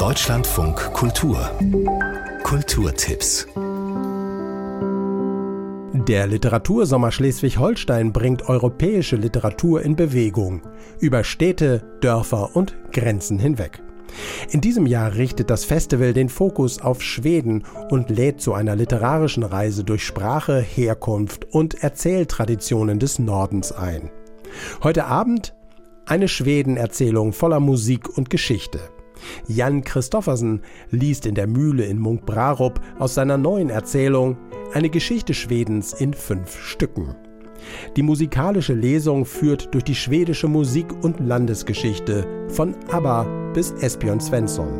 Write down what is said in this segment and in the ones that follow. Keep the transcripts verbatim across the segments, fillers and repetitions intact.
Deutschlandfunk Kultur Kulturtipps. Der Literatursommer Schleswig-Holstein bringt europäische Literatur in Bewegung, über Städte, Dörfer und Grenzen hinweg. In diesem Jahr richtet das Festival den Fokus auf Schweden und lädt zu einer literarischen Reise durch Sprache, Herkunft und Erzähltraditionen des Nordens ein. Heute Abend eine Schweden-Erzählung voller Musik und Geschichte. Jan Kristoffersen liest in der Mühle in Munkbrarup aus seiner neuen Erzählung Eine Geschichte Schwedens in fünf Stücken. Die musikalische Lesung führt durch die schwedische Musik- und Landesgeschichte von ABBA bis Esbjörn Svensson.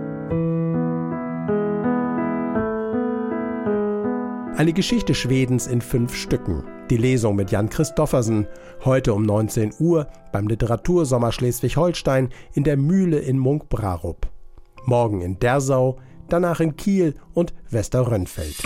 Eine Geschichte Schwedens in fünf Stücken. Die Lesung mit Jan Kristoffersen, heute um neunzehn Uhr beim Literatursommer Schleswig-Holstein in der Mühle in Munkbrarup. Morgen in Dersau, danach in Kiel und Westerrönfeld.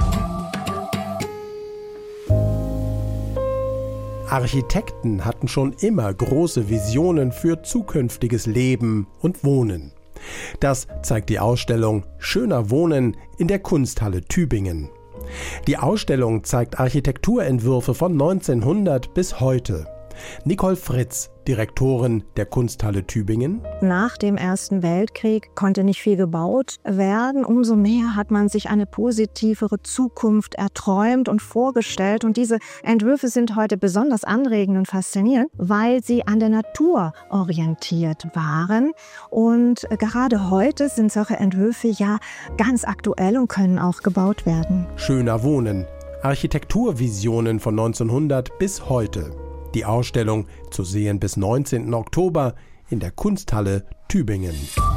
Architekten hatten schon immer große Visionen für zukünftiges Leben und Wohnen. Das zeigt die Ausstellung Schöner Wohnen in der Kunsthalle Tübingen. Die Ausstellung zeigt Architekturentwürfe von neunzehnhundert bis heute. Nicole Fritz, Direktorin der Kunsthalle Tübingen. Nach dem Ersten Weltkrieg konnte nicht viel gebaut werden. Umso mehr hat man sich eine positivere Zukunft erträumt und vorgestellt. Und diese Entwürfe sind heute besonders anregend und faszinierend, weil sie an der Natur orientiert waren. Und gerade heute sind solche Entwürfe ja ganz aktuell und können auch gebaut werden. Schöner Wohnen. Architekturvisionen von neunzehnhundert bis heute. Die Ausstellung zu sehen bis neunzehnten Oktober in der Kunsthalle Tübingen.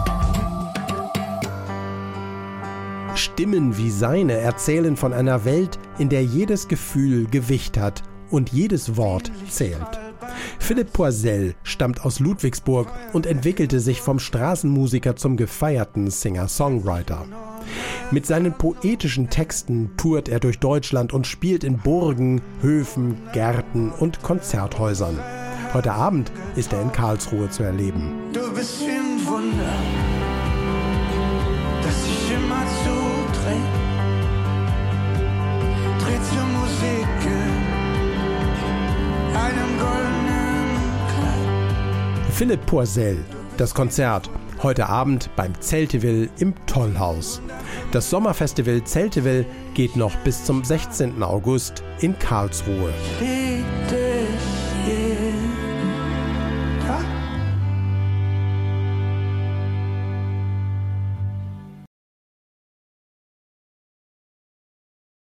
Stimmen wie seine erzählen von einer Welt, in der jedes Gefühl Gewicht hat und jedes Wort zählt. Philipp Poisel stammt aus Ludwigsburg und entwickelte sich vom Straßenmusiker zum gefeierten Singer-Songwriter. Mit seinen poetischen Texten tourt er durch Deutschland und spielt in Burgen, Höfen, Gärten und Konzerthäusern. Heute Abend ist er in Karlsruhe zu erleben. Du bist wie ein Wunder, das sich immer zudreht, dreht zur Musik in einem goldenen Kleid. Philipp Poisel, das Konzert. Heute Abend beim Zelteville im Tollhaus. Das Sommerfestival Zelteville geht noch bis zum sechzehnten August in Karlsruhe.